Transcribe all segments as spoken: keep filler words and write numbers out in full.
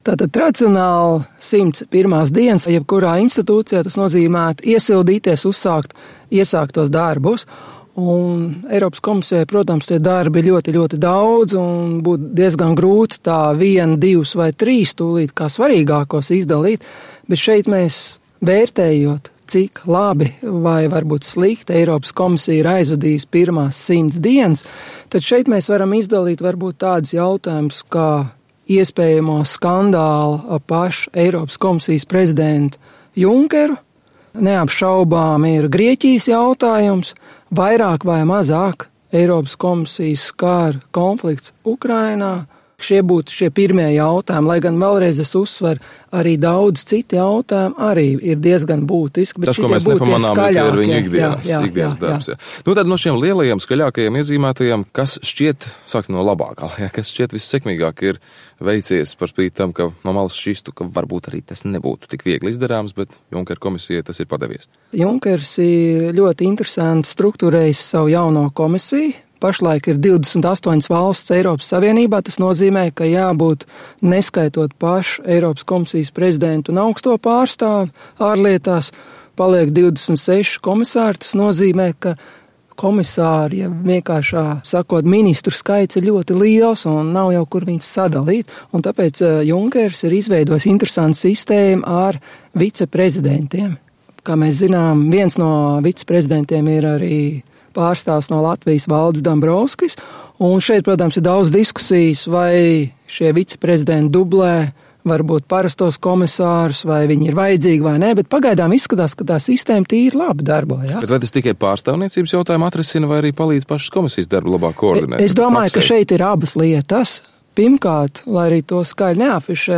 Tātad tradicionāli simts pirmās dienas, jebkurā institūcijā tas nozīmētu iesildīties, uzsākt iesāktos darbus. Un Eiropas komisijai, protams, tie darbi ļoti, ļoti daudz un būtu diezgan grūti tā vienu, divus vai trīs tūlīt kā svarīgākos izdalīt, bet šeit mēs vērtējot, cik labi vai varbūt slikti Eiropas komisija ir aizvadījusi pirmās simts dienas, tad šeit mēs varam izdalīt varbūt tādus jautājumus, kā iespējamo skandālu ap pašu Eiropas komisijas prezidentu Junkeru. Neapšaubām ir Grieķijas jautājums, vairāk vai mazāk Eiropas komisijas skār konflikts Ukrainā. Šie būtu šie pirmie jautājumi, lai gan vēlreiz es uzsveru, arī daudz citi jautājumi arī ir diezgan būtiski. Tas, ko mēs nepamanām, ir viņa ikdienas, jā, jā, ikdienas jā, darbs. Jā. Nu, tad no šiem lielajiem, skaļākajiem iezīmētajiem, kas šķiet, sāks no labākā, jā, kas šķiet vissekmīgāk ir veicies par spīti tam, ka no malas šķistu, ka varbūt arī tas nebūtu tik viegli izdarāms, bet Junkera komisijai tas ir padevies. Junkers ir ļoti interesanti strukturējis savu jauno komisiju. Pašlaik ir divdesmit astoņas valsts Eiropas Savienībā, tas nozīmē, ka jābūt neskaitot pašu Eiropas komisijas prezidentu un augsto pārstāvu ārlietās, paliek divdesmit seši komisāri, tas nozīmē, ka komisāri, ja vienkāršā sakot, ministru skaits ir ļoti liels un nav jau kur viņus sadalīt, un tāpēc Junkers ir izveidojis interesantu sistēmu ar viceprezidentiem. Kā mēs zinām, viens no viceprezidentiem ir arī pārstāvs no Latvijas Valdis Dombrovskis, un šeit, protams, ir daudz diskusijas, vai šie viceprezidenti dublē varbūt parastos komisārus, vai viņi ir vajadzīgi vai nē, bet pagaidām izskatās, ka tā sistēma tīri labi darbojas. Bet vai tas tikai pārstāvniecības jautājumu atrisina, vai arī palīdz pašas komisijas darbu labāk koordinēt? Es domāju, ka šeit ir abas lietas. Pirmkārt, lai arī to skaļi neafišē,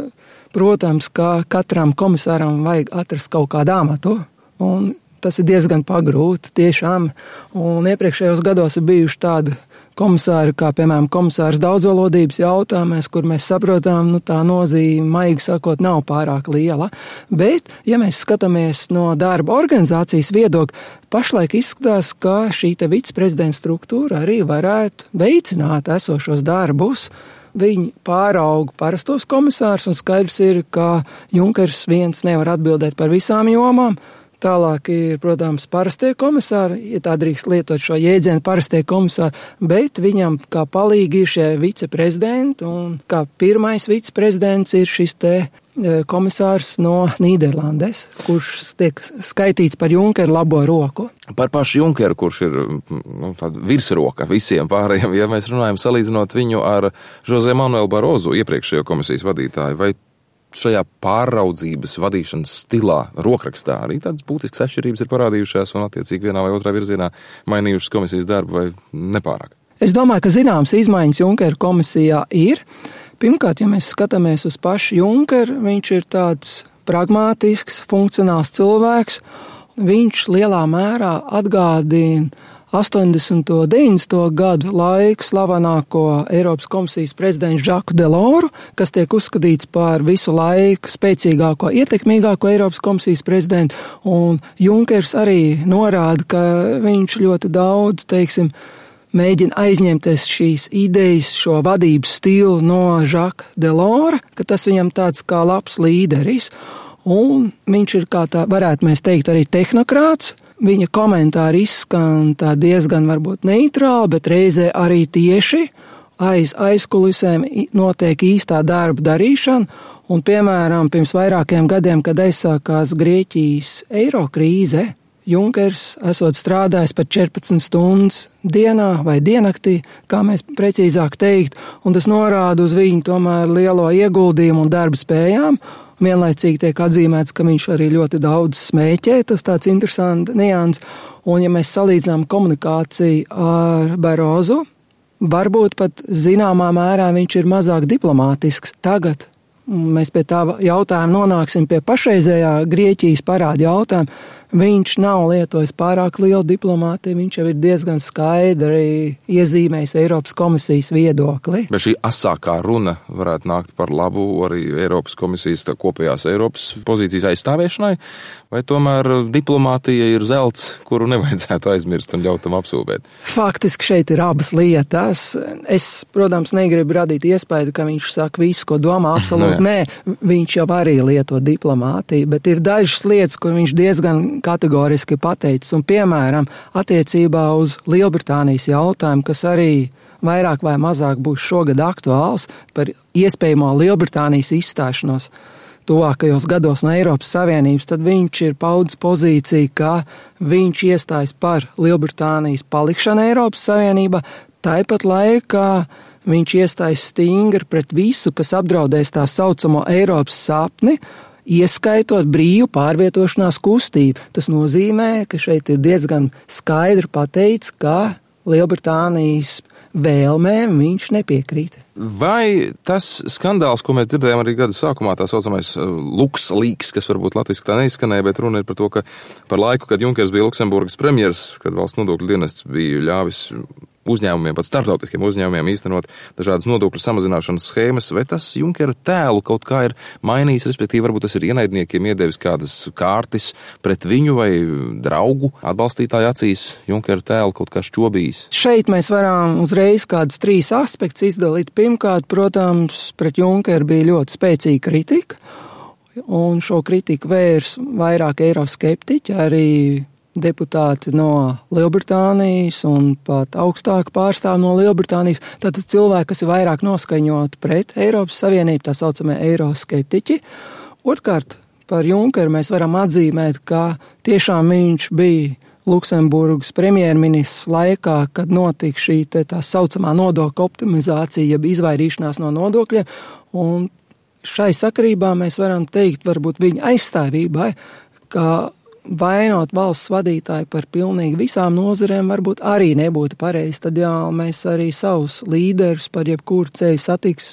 protams, ka katram komisāram vajag atrast kaut kādu amatu, un tas ir diezgan pagrūti, tiešām, un iepriekšējos gados ir bijuši tādi komisāri, kā piemēram komisārs daudzvalodības jautājumos, kur mēs saprotam, nu tā nozīme, maigi sakot, nav pārāk liela, bet, ja mēs skatāmies no darba organizācijas viedokļa, pašlaik izskatās, ka šī te viceprezidenta struktūra arī varētu veicināt esošos darbus. Viņi pārauga parastos komisārus, un skaidrs ir, ka Junkers viens nevar atbildēt par visām jomām. Tālāk ir, protams, parastie komisāri, ja tā drīkst lietot šo jēdzienu parastie komisāri, bet viņam kā palīgi ir šie viceprezidenti, un kā pirmais viceprezidents ir šis te komisārs no Nīderlandes, kurš tiek skaitīts par Junkeru labo roku. Par pašu Junkeru, kurš ir nu, tāda virsroka visiem pārējiem, ja mēs runājam salīdzinot viņu ar José Manuelu Barozu, iepriekšējo komisijas vadītāju, vai šajā pāraudzības vadīšanas stilā, rokrakstā arī tādas būtiskas atšķirības ir parādījušās un attiecīgi vienā vai otrā virzienā mainījušas komisijas darbu vai nepārāk? Es domāju, ka zināmas izmaiņas Junkera komisijā ir. Pirmkārt, ja mēs skatāmies uz pašu Junkeru, viņš ir tāds pragmātisks, funkcionāls cilvēks. Viņš lielā mērā atgādina astoņdesmito, deviņdesmito gadu laiku slavenāko Eiropas komisijas prezidentu Žaku Deloru, kas tiek uzskatīts par visu laiku spēcīgāko, ietekmīgāko Eiropas komisijas prezidentu, un Junkers arī norāda, ka viņš ļoti daudz, teiksim, mēģina aizņemties šīs idejas, šo vadības stilu no Žaka Delora, ka tas viņam tāds kā labs līderis, un viņš ir, kā tā varētu mēs teikt, arī tehnokrāts. Viņa komentāri izskan tā diezgan varbūt neitrāli, bet reizē arī tieši aiz aizkulisēm notiek īstā darba darīšana. Un, piemēram, pirms vairākiem gadiem, kad aizsākās Grieķijas eiro krīze, Junkers esot strādājis par četrpadsmit stundas dienā vai diennaktī, kā mēs precīzāk teikt, un tas norāda uz viņu tomēr lielo ieguldījumu un darba spējām. Vienlaicīgi tiek atzīmēts, ka viņš arī ļoti daudz smēķē, tas tāds interesants nians. Un ja mēs salīdzinām komunikāciju ar Barozu, varbūt pat zināmā mērā viņš ir mazāk diplomātisks. Tagad mēs pie tā jautājuma nonāksim pie pašreizējā Grieķijas parāda jautājuma. Viņš nav lietojis pārāk lielu diplomātiju, viņš jau ir diezgan skaidri iezīmējis Eiropas komisijas viedokli. Bet šī asākā runa varētu nākt par labu arī Eiropas komisijas kopējās Eiropas pozīcijas aizstāvēšanai, vai tomēr diplomātija ir zelts, kuru nevajadzētu aizmirst un ļaut tam apsūvēt? Faktiski šeit ir abas lietas. Es, protams, negribu radīt iespēju, ka viņš saka visu, ko domā, absolūti no, nē. Viņš jau arī lieto diplomātiju, bet ir dažas lietas, kur viņš diezgan kategoriski pateicis, un piemēram, attiecībā uz Lielbritānijas jautājumu, kas arī vairāk vai mazāk būs šogad aktuāls par iespējamo Lielbritānijas izstāšanos tuvākajos gados no Eiropas Savienības, tad viņš ir paudis pozīciju, ka viņš iestājas par Lielbritānijas palikšanu Eiropas Savienībā, tāpat laikā viņš iestājas stingri pret visu, kas apdraudēs tā saucamo Eiropas sapni, ieskaitot brīvu pārvietošanās kustību. Tas nozīmē, ka šeit ir diezgan skaidri pateicis, ka Lielbritānijas vēlmēm viņš nepiekrīt. Vai tas skandāls, ko mēs dzirdējām arī gada sākumā, tā saucamais LuxLeaks, kas varbūt latviski tā neizskanēja, bet runa ir par to, ka par laiku, kad Junkers bija Luksemburgas premjers, kad valsts nodokļu dienests bija ļāvis uzņēmumiem, pat starptautiskiem uzņēmumiem īstenot dažādas nodokļu samazināšanas schēmas, vai tas Junkera tēlu kaut kā ir mainījis, respektīvi varbūt tas ir ienaidniekiem iedevis kādas kārtis pret viņu vai draugu atbalstītāju acīs Junkera tēlu kaut kā šķobījis? Šeit mēs varam uzreiz kādas trīs aspektus izdalīt. Pirmkārt, protams, pret Junkeru bija ļoti spēcīga kritika, un šo kritiku vērs vairāk eiroskeptiķi, arī deputāti no Lielbritānijas un pat augstāku pārstāvu no Lielbritānijas, tātad cilvēki, kas ir vairāk noskaņoti pret Eiropas Savienību, tā saucamie eiroskeptiķi. Otrkārt, par Junkeru mēs varam atzīmēt, ka tiešām viņš bija Luksemburgas premjerministrs laikā, kad notika šī te tā saucamā nodokļu optimizācija, jeb izvairīšanās no nodokļiem, un šai sakarībā mēs varam teikt, varbūt viņa aizstāvībai, ka vainot valsts vadītāju par pilnīgi visām nozarēm varbūt arī nebūtu pareizi. Tad jau mēs arī savus līderus par jebkuru ceļu satiks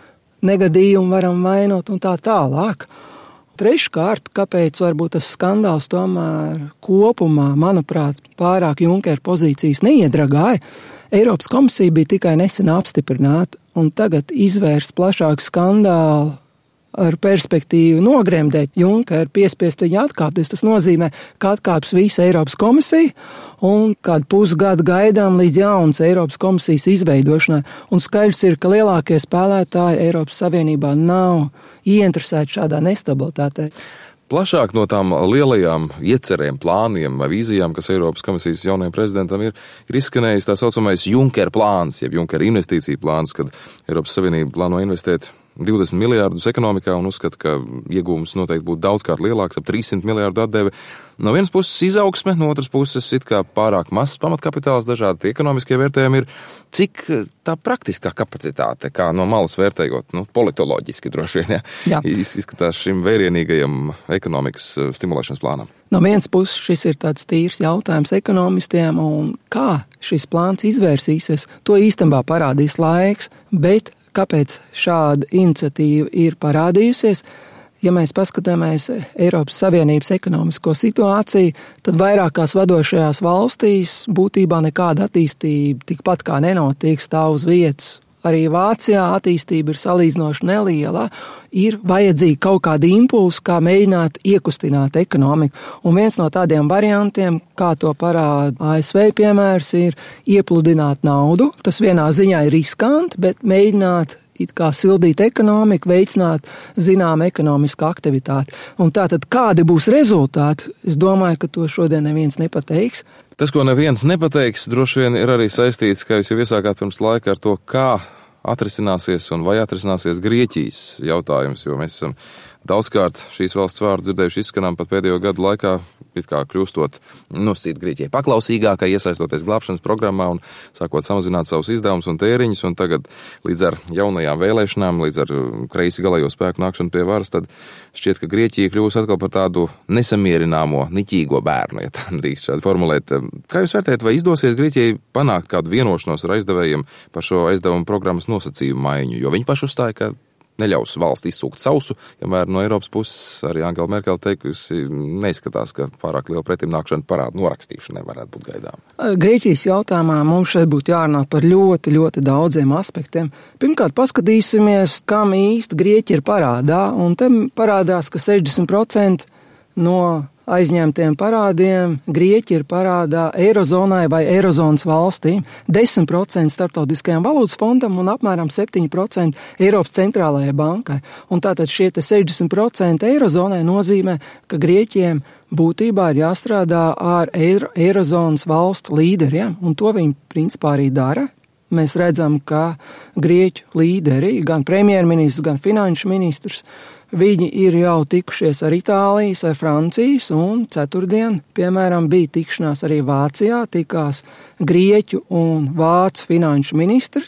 negadījumu varam vainot un tā tālāk. Treškārt, kāpēc varbūt tas skandāls tomēr kopumā, manuprāt, pārāk Junkera pozīcijas neiedragāja, Eiropas komisija bija tikai nesen apstiprināta un tagad izvērst plašāku skandālu ar perspektīvu nogremdēt Junkeru, piespiest viņu atkāpties. Tas nozīmē, ka atkāps visa Eiropas komisija un kādu pusgadu gaidām līdz jaunas Eiropas komisijas izveidošanai. Un skaidrs ir, ka lielākie spēlētāji Eiropas Savienībā nav ieinteresēti šādā nestabilitātē. Plašāk no tām lielajām iecerēm, plāniem vai vīzijām, kas Eiropas komisijas jaunajam prezidentam ir, ir izskanējis tā saucamais Junkera plāns, jeb Junkera investīcija plāns, kad Eiropas Savienība plāno investēt divdesmit miljārdus ekonomikā un uzskata, ka iegūms noteikti būtu daudzkārt lielāks, ap trīssimt miljārdu atdeve. No vienas puses izaugsme, no otras puses it kā pārāk mazs pamatkapitāls, dažādi ekonomiskie vērtējumi ir. Cik tā praktiskā kapacitāte, kā no malas vērtējot, nu, politoloģiski droši vien, ja, izskatās šim vērienīgajam ekonomikas stimulēšanas plānam? No vienas puses šis ir tāds tīrs jautājums ekonomistiem, un kā šis plāns izvērsīsies, to īstenībā parādīs laiks, bet kāpēc šāda iniciatīva ir parādījusies? Ja mēs paskatāmies Eiropas Savienības ekonomisko situāciju, tad vairākās vadošajās valstīs būtībā nekāda attīstība tikpat kā nenotiek, stāv uz vietas. Arī Vācijā attīstība ir salīdzinoši neliela, ir vajadzīgi kaut kādi impulsi, kā mēģināt iekustināt ekonomiku. Un viens no tādiem variantiem, kā to parāda A S V piemērs, ir iepludināt naudu. Tas vienā ziņā ir riskanti, bet mēģināt it kā sildīt ekonomiku, veicināt zinām ekonomisku aktivitāti. Un tātad kādi būs rezultāti? Es domāju, ka to šodien neviens nepateiks. Tas, ko neviens nepateiks, droši vien ir arī saistīts, kā jūs jau iesākāt pirms laika, ar to, kā atrisināsies un vai atrisināsies Grieķijas jautājums, jo mēs esam daudzkārt šīs valsts vārdu dzirdējuši izskanām pat pēdējo gadu laikā, it kā kļūstot nosacīt Grieķijai paklausīgākai, iesaistoties glābšanas programmā un sākot samazināt savus izdevumus un tēriņus, un tagad līdz ar jaunajām vēlēšanām, līdz ar kreisi galējo spēku nākšanu pie varas, tad šķiet, ka Grieķija kļūs atkal par tādu nesamierināmo, niķīgo bērnu, ja tā drīkst šādi formulēt. Kā jūs vērtējat, vai izdosies Grieķijai panākt kādu vienošanos ar aizdevējiem par šo aizdevumu programmas nosacījumu maiņu, jo viņi paši uzstāja, ka neļaus valsts izsūkt sausu, kamēr no Eiropas puses arī Angela Merkele teikusi, neizskatās, ka pārāk liela pretimnākšana parādu norakstīšanai varētu būt gaidām. Grieķijas jautājumā mums šeit būtu jārunā par ļoti, ļoti daudziem aspektiem. Pirmkārt, paskatīsimies, kam īsti Grieķi ir parādā, un te parādās, ka sešdesmit procenti no aizņemtiem parādiem Grieķi ir parādā Eirozonai vai Eirozonas valstīm, desmit procenti Starptautiskajam valūtas fondam un apmēram septiņi procenti Eiropas centrālajai bankai. Un tātad šie sešdesmit procenti Eirozonai nozīmē, ka Grieķiem būtībā ir jāstrādā ar Eiro, Eirozonas valstu līderiem, un to viņi principā arī dara. Mēs redzam, ka Grieķu līderi, gan premjerministrs, gan finanšu ministrs, viņi ir jau tikušies ar Itālijas, ar Francijas, un ceturtdien, piemēram, bija tikšanās arī Vācijā, tikās Grieķu un Vācu finanšu ministrs,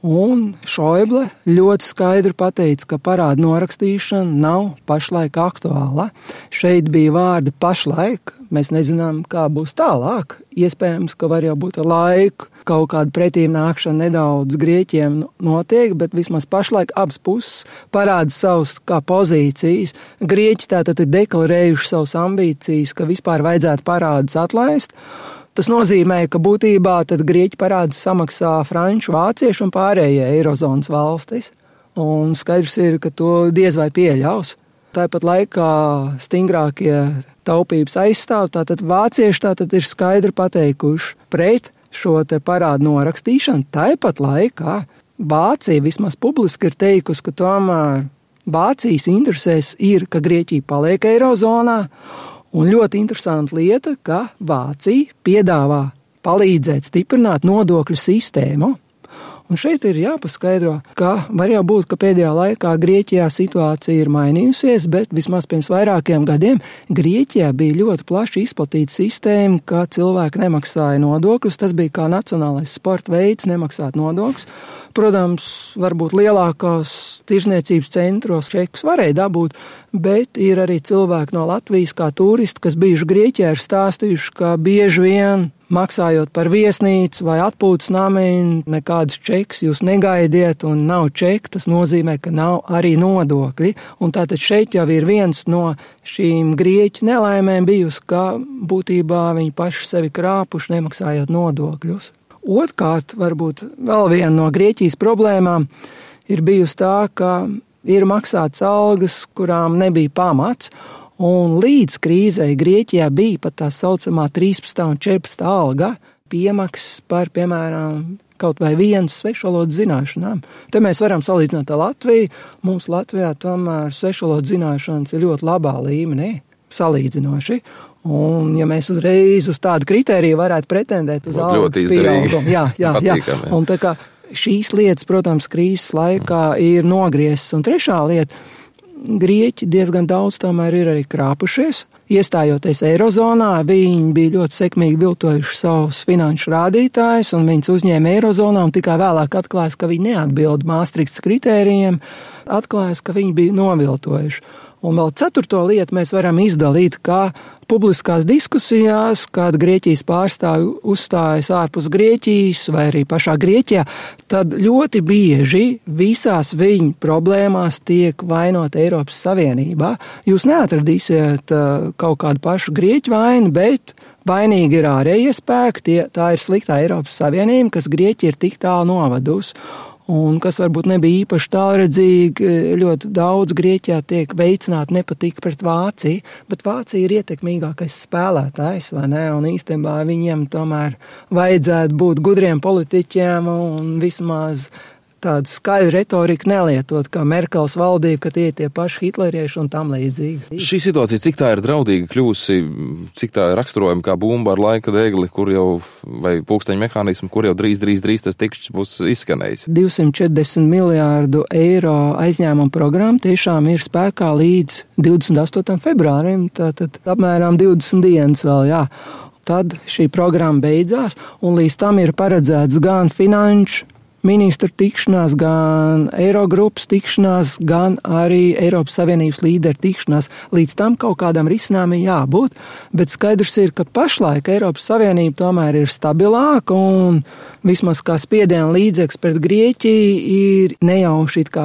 un Šoible ļoti skaidri pateica, ka parādu norakstīšana nav pašlaik aktuāla. Šeit bija vārdi pašlaik, mēs nezinām, kā būs tālāk. Iespējams, ka var jau būt ar laiku, kaut kāda pretīm nākšana nedaudz Grieķiem notiek, bet vismaz pašlaik abas puses parāda savus kā pozīcijas. Grieķi tātad ir deklarējuši savus ambīcijas, ka vispār vajadzētu parādus atlaist. Tas nozīmē, ka būtībā tad Grieķi parādus samaksā franču, vāciešu un pārējie Eirozonas valstis. Un skaidrs ir, ka to diez vai pieļaus. Tāpat laikā stingrākie taupības aizstāv, tātad vācieši tātad ir skaidri pateikuši pret šo te parādu norakstīšanu. Tāpat laikā Vācija vismaz publiski ir teikusi, ka tomēr Vācijas interesēs ir, ka Grieķija paliek Eirozonā. Un ļoti interesanta lieta, ka Vācija piedāvā palīdzēt stiprināt nodokļu sistēmu. Un šeit ir jāpaskaidro, ka var jau būt, ka pēdējā laikā Grieķijā situācija ir mainījusies, bet vismaz pirms vairākiem gadiem Grieķijā bija ļoti plaši izplatīta sistēma, ka cilvēki nemaksāja nodokļus. Tas bija kā nacionālais sporta veids nemaksāt nodokļus. Protams, varbūt lielākās tirzniecības centros čekus varēja dabūt, bet ir arī cilvēki no Latvijas kā turisti, kas bijuši Grieķijā, ir stāstījuši, ka bieži vien maksājot par viesnīcu vai atpūtas nami, nekādus čekus jūs negaidiet un nav čeki, tas nozīmē, ka nav arī nodokļi. Un tātad šeit jau ir viens no šīm Grieķu nelaimēm bijusi, ka būtībā viņi paši sevi krāpuši nemaksājot nodokļus. Otkārt, varbūt vēl viena no Grieķijas problēmām ir bijusi tā, ka ir maksāts algas, kurām nebija pamats, un līdz krīzei Grieķijā bija pat tā saucamā trīspadsmitā un četrpadsmitā alga piemaksas par, piemēram, kaut vai vienu svešvalodu zināšanām. Te mēs varam salīdzināt ar Latviju. Mums Latvijā tomēr svešvalodu zināšanas ir ļoti labā līmenī, salīdzinoši. Un, ja mēs uzreiz uz tādu kritēriju varētu pretendēt uz algas pieaugumu. Jā, jā, jā. Un tā kā šīs lietas, protams, krīzes laikā ir nogrieztas. Un trešā lieta, Grieķi diezgan daudz tomēr ir arī krāpušies. Iestājoties Eirozonā, viņi bija ļoti sekmīgi viltojuši savus finanšu rādītājus, un viņus uzņēma Eirozonā, un tikai vēlāk atklājas, ka viņi neatbild Māstriktas kritērijiem, atklājas, ka viņi bija noviltojuši. Un vēl ceturto lietu mēs varam izdalīt, kā publiskās diskusijās, kad Grieķijas pārstāvi uzstājas ārpus Grieķijas vai arī pašā Grieķijā, tad ļoti bieži visās viņu problēmās tiek vainot Eiropas Savienībā. Jūs neatradīsiet uh, kaut kādu pašu Grieķu vainu, bet vainīgi ir ārējie spēki, tie, tā ir sliktā Eiropas Savienība, kas Grieķi ir tik tālu novadusi. Un kas varbūt nebija īpaši tālredzīgi, ļoti daudz Grieķijā tiek veicināti nepatika pret Vāciju, bet Vācija ir ietekmīgākais spēlētājs, vai ne? Un īstenībā viņiem tomēr vajadzētu būt gudriem politiķiem un vismaz tādu skaļu retoriku nelietot, kā Merkeles valdība, ka tie ir tie paši hitlerieši un tam līdzīgi. Šī situācija, cik tā ir draudīga kļūsi, cik tā ir raksturojama kā bumba ar laika degli, kur jau, vai pulksteņu mehānismu, kur jau drīz, drīz, drīz tas tikšķis būs izskanējis? divsimt četrdesmit miljārdu eiro aizņēmuma programma tiešām ir spēkā līdz divdesmit astotajam februārim, tātad apmēram divdesmit dienas vēl, jā. Tad šī programma beidzās, un līdz tam ir paredzēts gan finanšu ministru tikšanās, gan Eirogrupas tikšanās, gan arī Eiropas Savienības līderu tikšanās. Līdz tam kaut kādam risinājumam jābūt, bet skaidrs ir, ka pašlaik Eiropas Savienība tomēr ir stabilāka un vismaz kā spiediena līdzeklis pret Grieķiju ir nejauši it kā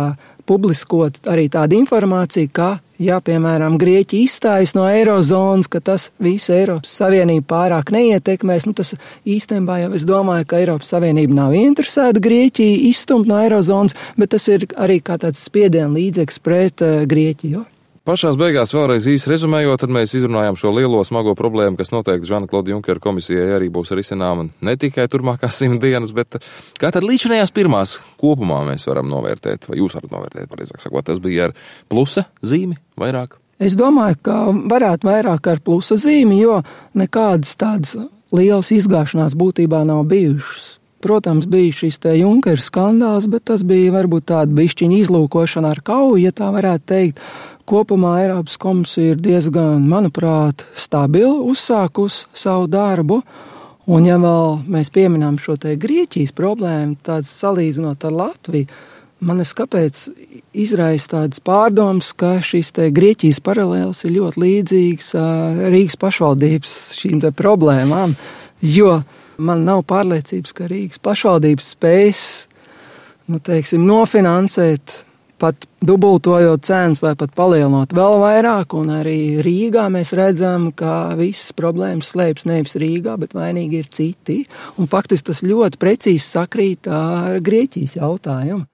publiskot arī tādu informāciju, ka, ja, piemēram, Grieķija izstājas no eirozonas, ka tas visu Eiropas Savienību pārāk neietekmēs. Nu, tas īstenībā jau es domāju, ka Eiropas Savienība nav interesēta Grieķiju izstumt no eirozonas, bet tas ir arī kā tāds spiediena līdzeklis pret uh, Grieķiju. Pašās beigās vēlreiz īsi rezumējot, tad mēs izrunājām šo lielo smago problēmu, kas noteikti Žana-Klauda Junkera komisijai arī būs risināma ne tikai turpmākās simt dienas, bet kā tad līdzinājās pirmās kopumā mēs varam novērtēt, vai jūs varat novērtēt, pareizāk sakot, tas bija ar plusa zīmi vairāk? Es domāju, ka varētu vairāk ar plusa zīmi, jo nekādas tādas lielas izgāšanās būtībā nav bijušas. Protams, bija šis te Junkera skandāls, bet tas bija varbūt tāda bišķiņa izlūkošana ar kauju, ja tā varētu teikt. Kopumā Eiropas komisija ir diezgan, manuprāt, stabili uzsākusi savu darbu, un ja vēl mēs pieminām šo te Grieķijas problēmu, tāds salīdzinot ar Latviju, man es kāpēc izraisa tādas pārdomas, ka šīs te Grieķijas paralēles ir ļoti līdzīgas Rīgas pašvaldības šīm te problēmām, jo man nav pārliecības, ka Rīgas pašvaldības spējas, nu, teiksim, nofinansēt pat dubultojot cenas vai pat palielinot vēl vairāk, un arī Rīgā mēs redzam, ka visas problēmas slēpjas nevis Rīgā, bet vainīgi ir citi, un faktiski tas ļoti precīzi sakrīt ar Grieķijas jautājumu.